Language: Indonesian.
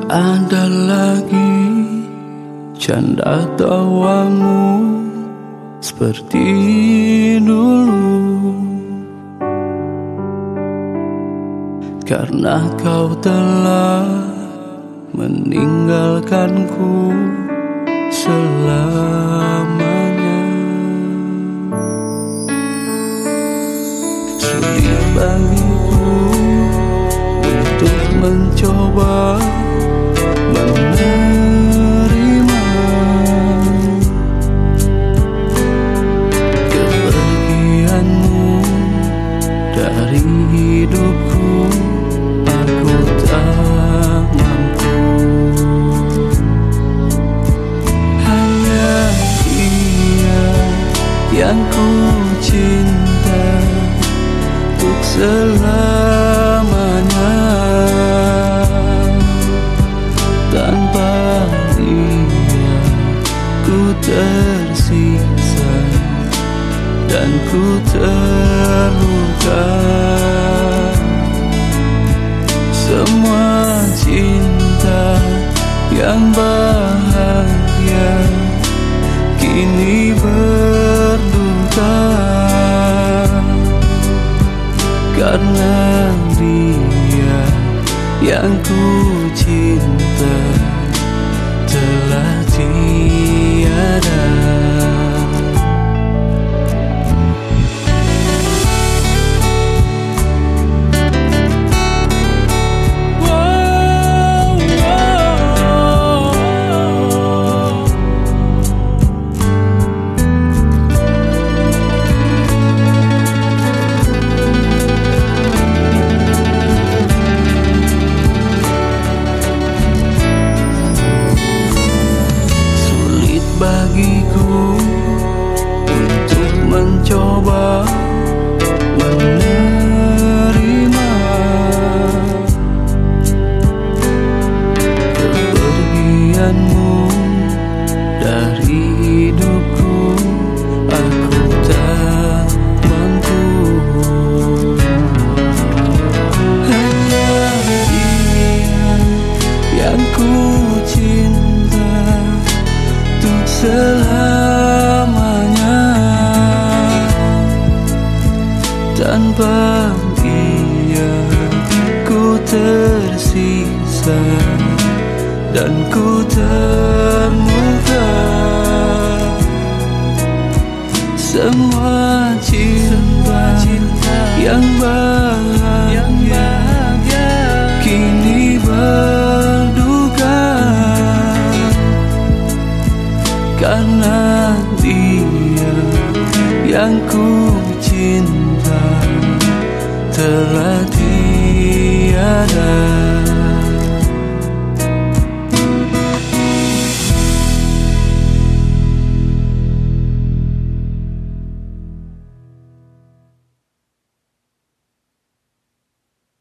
ada lagi canda tawamu seperti dulu, karena kau telah meninggalkanku selamanya. Sulit bagiku untuk mencoba menerima kepergianmu dari hidupku. Aku tak mampu, hanya dia yang ku cinta untuk selamanya. Tanpa dia ku tersiksa dan ku terluka. Semua cinta yang bahagia kini berduka, karena dia yang ku cinta telah tiada. Bagiku untuk mencoba menerima kepergianmu dari hidupku. Aku tak mampu, hanya dia yang ku cinta untuk selamanya. Tanpa dia ku tersiksa dan ku terluka. Semua cinta yang bahagia kini berduka, karena dia yang ku cinta telah tiada.